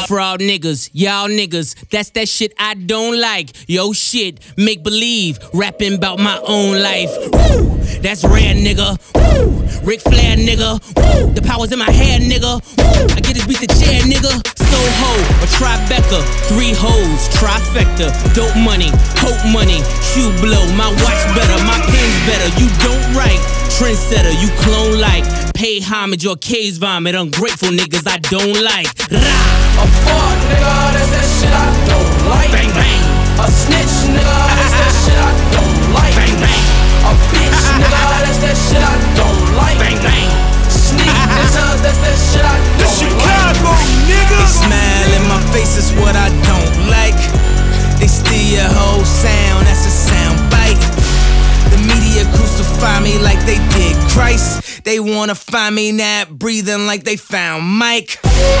Fraud niggas, y'all niggas, that's that shit I don't like. Yo shit, make believe, rapping about my own life. Woo, that's rare nigga. Woo, Ric Flair nigga. Woo, the power's in my hair nigga. Woo, I get this beat the chair nigga. Soho, a Tribeca, 3 hoes, trifecta. Dope money, hope money, shoe blow. My watch better, my pen's better. You don't write, trendsetter, you clone like. Pay homage or K's vomit. Ungrateful niggas I don't like. A fuck nigga, that's that shit I don't like. Bang bang. A snitch nigga, that's that shit I don't like. Bang bang. A bitch nigga, that's that shit I don't like. Bang bang. Sneak nigga, that's that shit I don't like. Chicago nigga. They smile in my face is what I don't like. They steal your whole sound, that's a sound bite. The media crucify me like they did Christ. They wanna find me not breathing like they found Mike.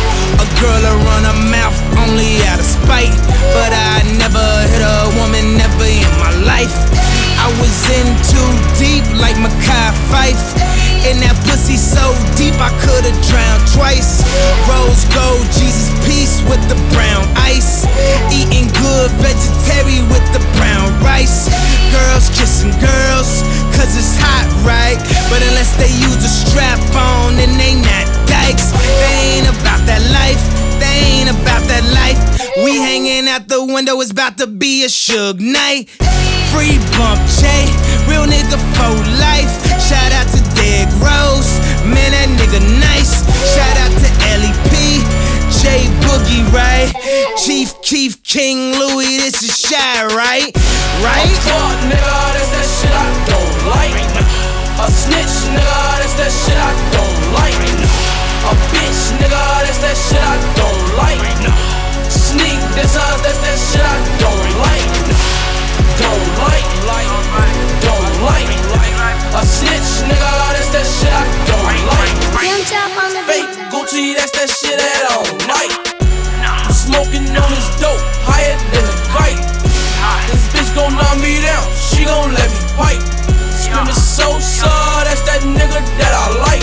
A girl will run her mouth only out of spite, but I never hit a woman, never in my life. I was in too deep like Mekhi Phife. And that pussy so deep I could've drowned twice. Rose gold, Jesus peace with the brown ice. Eating good vegetarian with the brown rice. Girls kissing girls, cause it's hot, right? But unless they use a strap on, then they not dykes. They ain't about that life, they ain't about that life. We hanging out the window, it's about to be a Suge night. Free bump J, real nigga for life. Shout out to Derrick Rose, man that nigga nice. Shout out to LEP, J Boogie, right? Chief Keef, King Louis, this is Shy, right? Right? A fuck nigga, that's that shit I don't like. A snitch nigga, that's that shit I don't like. A bitch nigga, that's that shit I don't like. Sneak nigga, that's that shit I don't like. Don't like, don't like. A snitch nigga, that's that shit I don't like. Fake Gucci, that's that shit that I don't like. I'm smoking on this dope, higher than a kite. This bitch gon' knock me down, she gon' let me pipe. Screaming Sosa, that's that nigga that I like.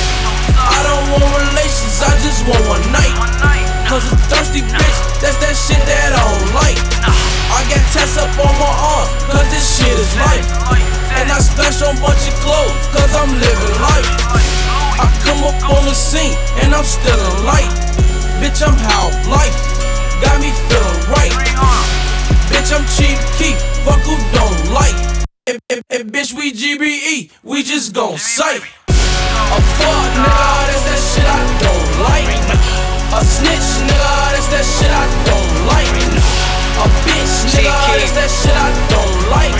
I don't want relations, I just want one night. Cause a thirsty bitch, that's that shit that I don't like. I got tats up on my arm, cause this shit is life. And I splash on bunch of clothes, cause I'm living life. I come up on the scene, and I'm still in light. Bitch, I'm half life, got me feeling right. Bitch, I'm cheap keep, fuck who don't like. And bitch, we GBE, we just gon' sight. A fuck nigga, that's that shit I don't like. A snitch nigga, that's that shit I don't like. A bitch nigga, that's that shit I don't like.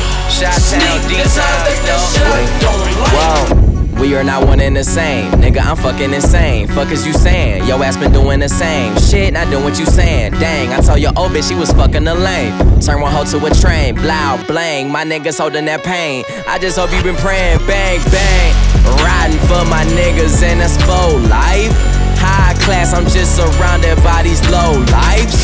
Sneak nigga, that's that shit I don't like. Whoa. We are not one and the same. Nigga, I'm fucking insane. Fuck is you saying? Yo ass been doing the same shit, not doing what you saying. Dang, I told your old bitch she was fucking the lane. Turn one hoe to a train, blow, blang. My niggas holding that pain. I just hope you been praying, bang, bang. Riding for my niggas and that's for life. High class, I'm just surrounded by these low lives.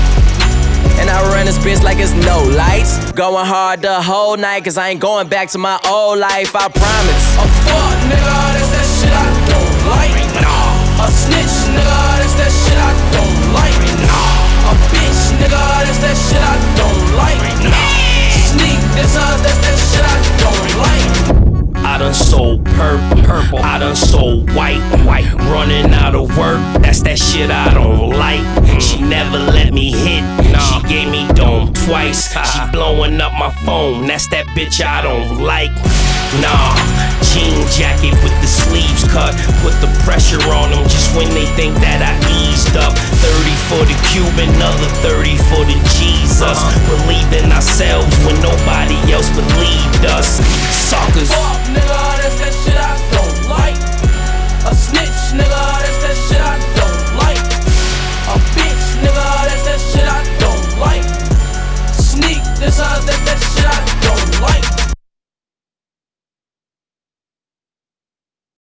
And I run this bitch like it's no lights. Going hard the whole night, cause I ain't going back to my old life, I promise. A fuck nigga, that's that shit I don't like. A snitch nigga, that's that shit I don't like. A bitch nigga, that's that shit I don't like. Sneak nigga, that's that shit I don't like. I done sold purple, I done sold white, running out of work, that's that shit I don't like. She never let me hit, she gave me dome twice. She blowing up my phone, that's that bitch I don't like. Nah, jean jacket with the sleeves cut, put the pressure on them just when they think that I eased up. 30 for the Cuban, another 30 for the Jesus. Believe in ourselves when nobody else believed us. Suckers. Fuck nigga, that's that shit I